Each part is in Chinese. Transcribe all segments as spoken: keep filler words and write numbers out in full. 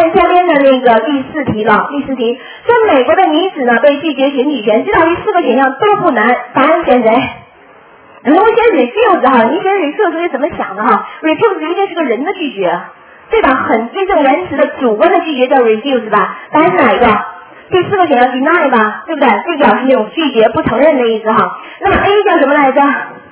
下边的那个第四题了，第四题说美国的女子呢被拒绝选举权，知道这四个选项都不难，答案选谁？如果选 refuse 哈，你选 refuse 是怎么想的哈 ？refuse 一定是个人的拒绝，对吧？很义正言辞的主观的拒绝叫 refuse 吧？答案是哪一个？第四个选项 deny 吧，对不对？这表示那种拒绝、不承认的意思哈。那么 A 叫什么来着？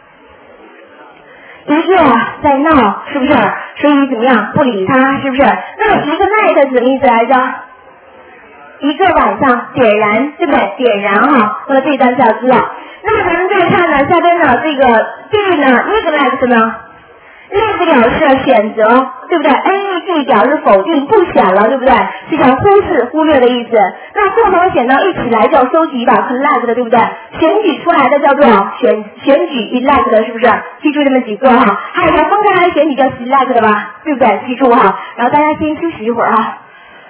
一个在闹，是不是？所以怎么样？不理他，是不是？那么一个 night 是什么意思来着？一个晚上点燃，对不对？点燃哈。那么这一段是要知道。那么咱们再看呢，下边呢这个 D 呢 neglect 呢 ，neglect 表示选择，对不对 ？N E G 表示否定，不选了，对不对？是讲忽视、忽略的意思。那共同选到一起来叫收集吧 ，collect 的，对不对？选举出来的叫做选选举 elect 是不是？记住这么几个哈。还有条分开来选举叫 select 的吧，对不对？记住哈。然后大家先休息一会儿哈。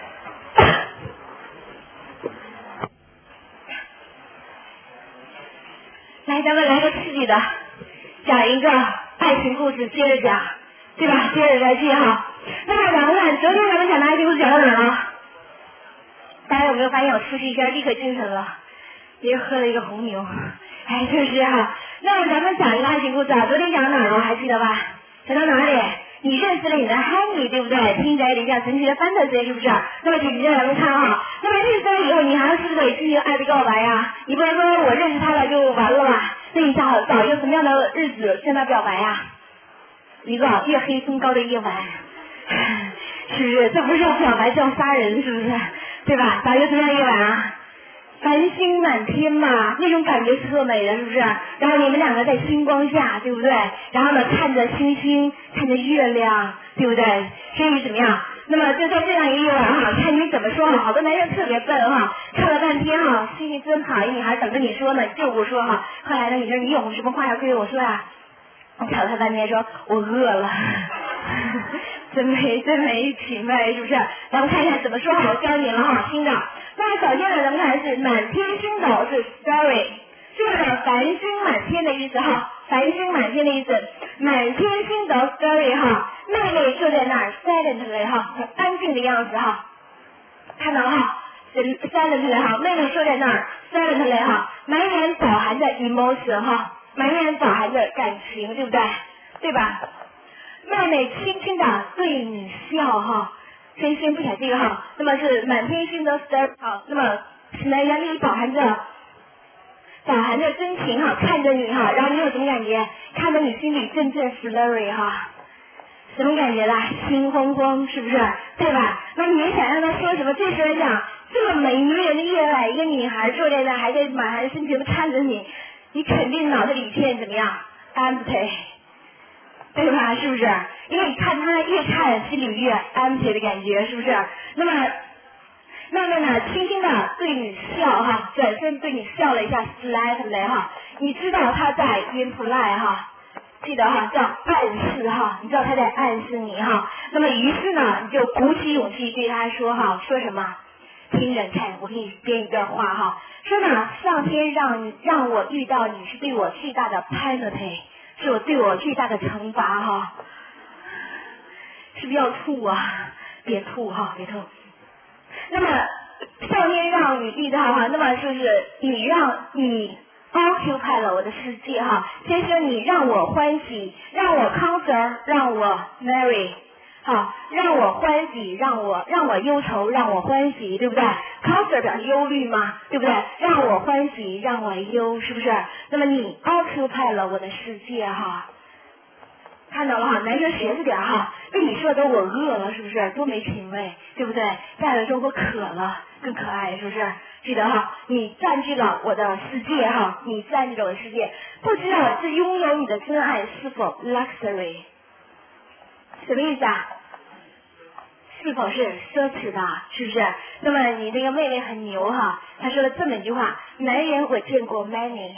来，咱们来个刺激的，讲一个爱情故事，接着讲，对吧？接着来记哈。那么咱们看，昨天咱们讲的爱情故事讲到哪了？大家有没有发现我出去一下立刻精神了？也喝了一个红牛，哎，就是哈。那么咱们讲一个爱情故事啊，昨天讲到哪了？还记得吧？讲到哪里？你认识了你的 Honey， 对不对？听起来有点像神奇的 fantasy， 是不是？那么紧接着咱们看啊，那么认识了以后，你还是不是得进行爱的告白呀？你不能说我认识他了就完了吧？那你想找一个什么样的日子向他表白呀？一个月黑风高的夜晚，是不是？这不是叫表白，叫杀人，是不是？对吧？找一个什么样的夜晚啊？繁星满天嘛，那种感觉是特美的，是不是？然后你们两个在星光下，对不对？然后呢，看着星星，看着月亮，对不对？所以怎么样？那么就在这样一个夜晚哈，看你怎么说哈。好多男生特别笨哈，看了半天哈，心情真好，一女孩等着你说呢，就不说哈。后来呢，你说你有什么话要对我说呀？我瞅他半天说，我饿了。真没真没品味，是不是？咱们看一下怎么说好，我教你了哈，听着。那首先呢，咱们看是满天星斗是 starry， 这个呢繁星满天的意思哈，繁星满天的意思，满天星斗 starry 哈，妹妹坐在那儿 silently 哈，很安静的样子哈，看到了哈 ，silently 哈，妹妹坐在那儿 silently 哈，满眼饱含着 emotion 哈，满眼饱含着感情，对不对？对吧？妹妹轻轻的对你笑哈。先先不讲这个哈，那么是满天星的 star 好，那么眼眼里饱含着饱含着真情哈，看着你哈，然后你有什么感觉？看着你心里阵阵 flurry 哈，什么感觉啦？心慌慌，是不是？对吧？那你想让他说什么？这时候讲这么美迷人的夜晚，一个女孩坐在那，还在满含深情的看着你，你肯定脑子里一片怎么样 ？empty。对吧？是不是？因为你看他越看心里越 empty 的感觉，是不是？那么，那么呢，轻轻的对你笑哈，转身对你笑了一下 slightly 哈，你知道他在 imply 哈，记得哈，叫暗示哈，你知道他在暗示你哈。那么于是呢，你就鼓起勇气对他说哈，说什么？听着看，我给你编一段话哈，说呢，上天让你让我遇到你是对我巨大的 penalty。是我对我巨大的惩罚哈，是不是要吐啊？别吐哈，别吐。那么上天让你遇到哈，那么就是你让你 occupy 了我的世界哈。先说你让我欢喜，让我 comfort， 让我 merry， 好，让我欢喜，让我让我忧愁，让我欢喜，对不对 ？comfort 表示忧虑嘛，对不对？让我欢喜，让我忧，是不是？那么你 occupy 了我的世界哈，看到了哈，男生学着点哈，被你说的我饿了，是不是？多没品味，对不对？再来说我渴了，更可爱，是不是？记得哈，你占据了我的世界哈，你占据了我的世界，不知道这拥有你的真爱是否 luxury？ 什么意思啊？是否是奢侈的，是不是？那么你那个妹妹很牛哈，她说了这么一句话：男人我见过 many。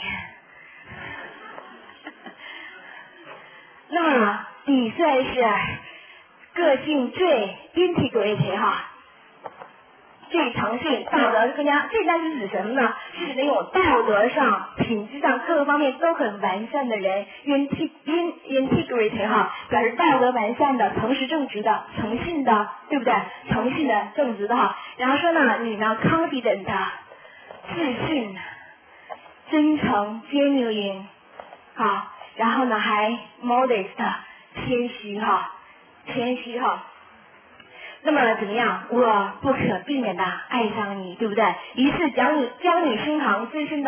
那么你算是个性最 integrate 哈， 最诚信，道德更加，这单是指什么呢？是指那种道德上、品质上各个方面都很完善的人 ，integ in integrity 哈，表示道德完善的、诚实正直的、诚信的，对不对？诚信的、正直的哈。然后说呢，你呢 confident 自信、真诚 genuine 好，然后呢还 modest 谦虚哈，谦虚哈。那么怎么样？我不可避免的爱上你，对不对？于是将你将你胸膛深深的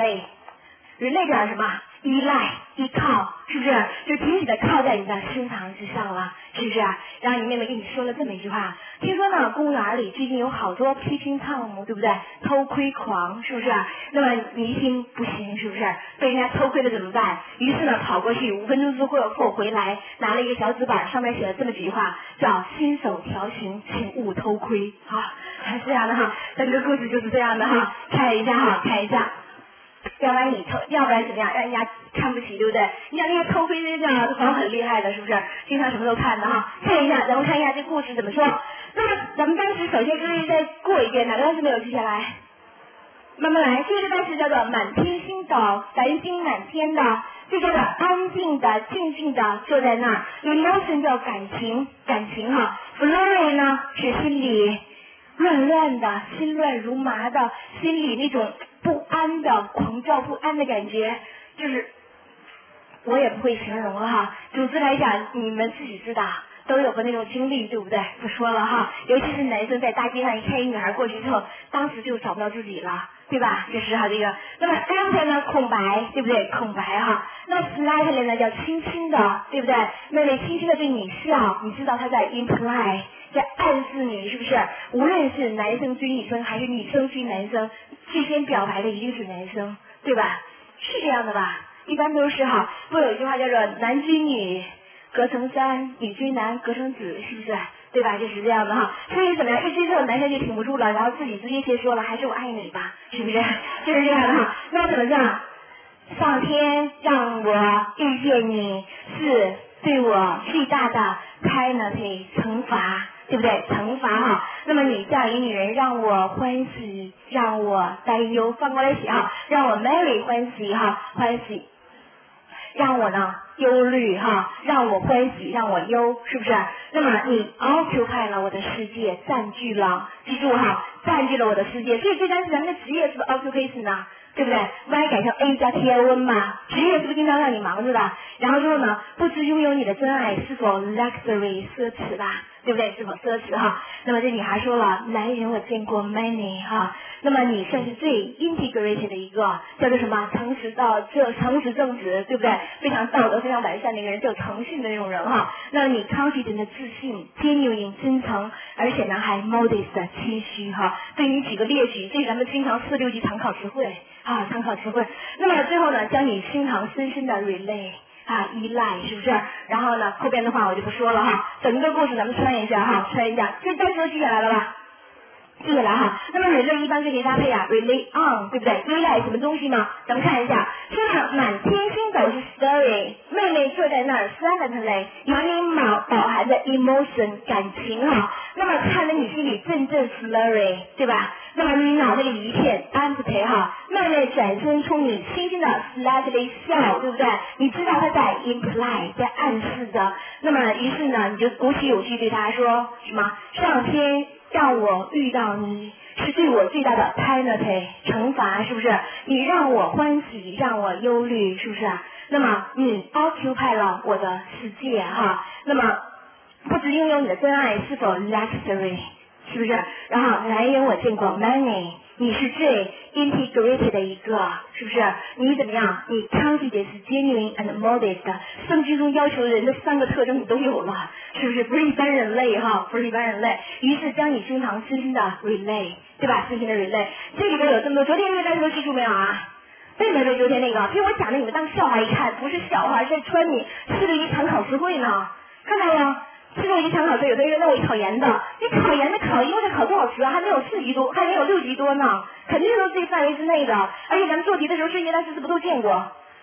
relay，relay 表示什么？依赖、依靠，是不是？就紧紧的靠在你的胸膛之上了，是不是？然后你妹妹跟你说了这么一句话，听说呢，公园里最近有好多 peeping tom， 对不对？偷窥狂，是不是？那么你一听不行，是不是？被人家偷窥了怎么办？于是呢，跑过去，五分钟之后后回来，拿了一个小纸板，上面写了这么几句话，叫新手调情，请勿偷窥，哈，是这样的哈，整个故事就是这样的哈，看一下哈，看一下。要不然你偷，要不然怎么样？让人家看不起，对不对？你想那个偷窥这样，好像很厉害的，是不是？经常什么都看的哈。看一下，咱们看一下这故事怎么说。那么咱们当时首先就是再过一遍，哪个单词没有记下来？慢慢来。这个单词叫做满天星斗，繁星满天的，这叫做安静的、静静的坐在那儿。emotion 叫感情，感情哈。flurry 呢是心里乱乱的，心乱如麻的，心里那种不安的、狂躁不安的感觉，就是我也不会形容了哈。总之来讲，你们自己知道，都有过那种经历，对不对？不说了哈。尤其是男生在大街上一看一女孩过去之后，当时就找不到自己了，对吧？这是哈这个。那么 empty 呢，空白，对不对？空白哈。那 slightly 呢，叫轻轻的，对不对？妹妹轻轻的对你笑，你知道他在 imply。在暗示你，是不是？无论是男生追女生还是女生追男生，最先表白的一定是男生，对吧？是这样的吧？一般都是哈。不有一句话叫做男追女隔层山，女追男隔层纸，是不是？对吧？就是这样的哈。所以怎么样？一追之后男生就挺不住了，然后自己直接先说了，还是我爱你吧，是不是？就是这样的哈。那怎么样？上天让我遇见你，是对我最大的 penalty 惩罚。对不对？惩罚哈。那么你这样一女人，让我欢喜，让我担忧，翻过来写哈，让我 Mary 欢喜哈，欢喜，让我呢忧虑哈，让我欢喜，让我忧，是不是？那么你 occupy 了我的世界，占据了，记住哈，占据了我的世界。所以这单词咱们的职业是不是 occupation 呢？对不对 ？Y 改成 A 加 T I O N 嘛，职业是不是经常让你忙着的？然后之后呢，不知拥有你的真爱是否 luxury 奢侈吧？对不对？是否奢侈哈？那么这女孩说了，男人我见过 many 哈。那么你算是最 integrated 的一个，叫做什么？诚实到这诚实正直，对不对？非常道德、非常完善的一个人，就诚信的那种人哈。那你 confident 的自信 ，genuine 真诚，而且呢还 modest 的谦虚哈。对你举个列举，这是咱们经常四六级常考词汇啊，常考词汇。那么最后呢，将你胸膛深深的 relay。啊，依赖是不是？然后呢，后边的话我就不说了哈。整个故事咱们穿一下哈，穿一下，这单词都记下来了吧？记下来哈。那么 relay 一般跟谁搭配啊 ？relay on， 对不对？依赖什么东西呢？咱们看一下，说呢，满天星斗是 story， 妹妹坐在那儿 silently， 有你饱饱含的 emotion 感情哈。那么看得你心里阵阵 flurry， 对吧？那么你脑袋里一片 empty 哈，妹妹转身冲你轻轻的 slightly 笑，对不对？你知道她在 imply， 在暗示着。那么于是呢，你就鼓起勇气对她说什么？上天让我遇到你，是对我最大的 penalty 惩罚，是不是？你让我欢喜，让我忧虑，是不是？那么你 occupy 了我的世界哈。那么不知拥有你的真爱是否 luxury？是不是？然后男人我见过 many， 你是最 integrated 的一个，是不是？你怎么样？你 confident, genuine and modest， 圣经中要求人的三个特征你都有了，是不是？不是一般人类哈，不是一般人类。于是将你胸膛深深的 relay， 对吧？深深的 relay， 这里边有这么多，昨天那个单词都记住没有啊？对没对？昨天那个，听我讲的你们当笑话一看，不是笑话，是在穿你四六级常考词汇呢，看到了？四六级常考词有的人认为考研的，你考研的考一共才考多少词啊？还没有四级多，还没有六级多呢，肯定都是这范围之内的。而且咱们做题的时候这些单词是不是都见过？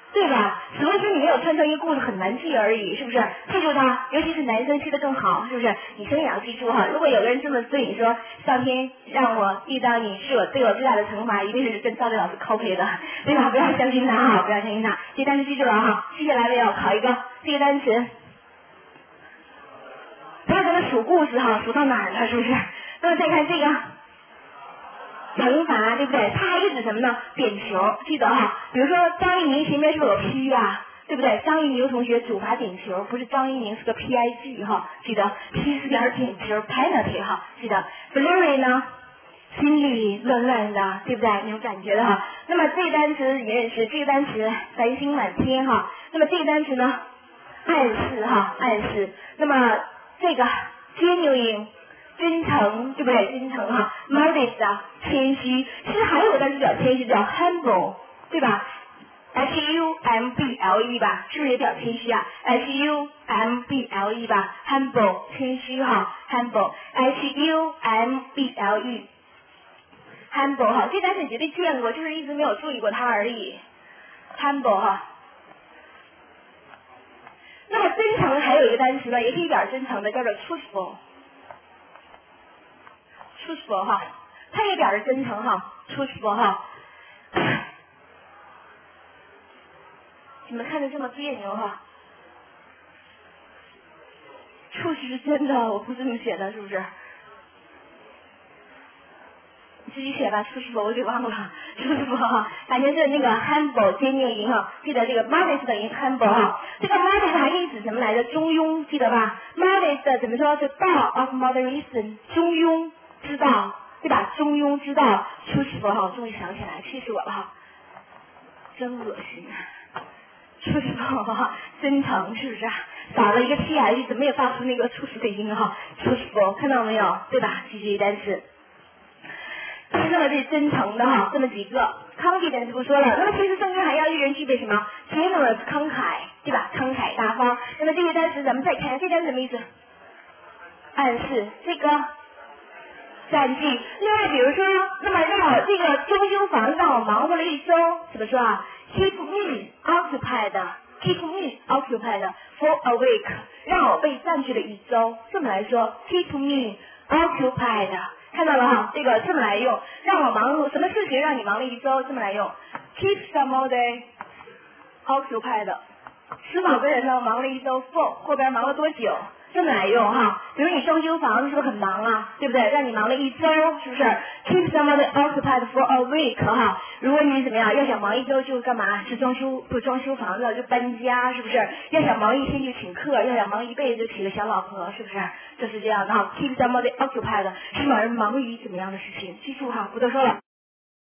对吧？只不过是你没有串成一个故事很难记而已，是不是？记住它，尤其是男生记得更好，是不是？女生也要记住哈。如果有个人这么对你说，上天让我遇到你是我对我最大的惩罚，一定是跟赵丽老师 copy 的，对吧？不要相信他哈，不要相信他。这单词记住了哈，接下来我要考一个这个单词，不要跟他数故事哈，数到哪儿了，是不是？那么再看这个。惩罚对不对？它还是指什么呢？点球，记得哈。比如说张一鸣前面是不是有 P 啊？对不对？张一鸣同学主罚点球，不是张一鸣是个 P I G 哈，记得 P 是点点球 penalty 哈，记得 blurry 呢，心里乱乱的，对不对？你有感觉的哈。那么这个单词也是这个单词繁星满天哈。那么这个单词呢，暗示哈，暗示。那么这个 genuine。真诚，对不对？真诚哈 ，modest 啊，谦虚。其实还有个单词比较谦虚，叫 humble， 对吧 ？H U M B L E 吧，是不是也比较谦虚啊 ？H U M B L E 吧 ，humble， 谦虚哈 ，humble，H U M B L E，humble 哈，这单词你绝对见过，就是一直没有注意过它而已。humble 哈。那么真诚还有一个单词呢，也是一点真诚的，叫做 truthful。truthful 哈，它也表示真诚哈 ，truthful 哈。你们看着这么别扭哈 ？truth 是真的，我不这么写的，是不是？你自己写吧 ，truthful 我给忘了 ，truthful 哈，反正是那个 humble 坚定营哈，记得这个 modest 等于 humble 哈，这个 modest 还可以指什么来着？中庸，记得吧 ？modest 怎么说？是 道 of moderation， 中庸。知道对吧？中庸之道，出师佛哈，我终于想起来，气死我了哈，真恶心啊！出师佛哈，真诚是不是？少了一个 T H， 怎么也发出那个出师的音哈？出师佛看到没有？对吧？记这一单词。那么这真诚的哈，这么几个 ，confident 就不说了。那么其实圣经还要一人具备什么 ？generous 慷慨，对吧？慷慨大方。那么这个单词咱们再看，这单词什么意思？暗示这个。占据。另外，比如说，那么让我这个装修房让我忙活了一周，怎么说啊 ？Keep me occupied，keep me occupied for a week， 让我被占据了一周。这么来说 ，keep me occupied， 看到了哈？这个这么来用，让我忙碌什么事情让你忙了一周？这么来用 ，keep somebody occupied， 使某个人呢忙了一周 for 后边忙了多久？这么来用哈，比如你装修房子是不是很忙啊？对不对？让你忙了一周，是不是 ？Keep somebody occupied for a week 哈。如果你怎么样，要想忙一周就干嘛？是装修不装修房子就搬家，是不是？要想忙一天就请客，要想忙一辈子就娶个小老婆，是不是？就是这样的哈。Keep somebody occupied 是某人忙于怎么样的事情？记住哈，不多说了。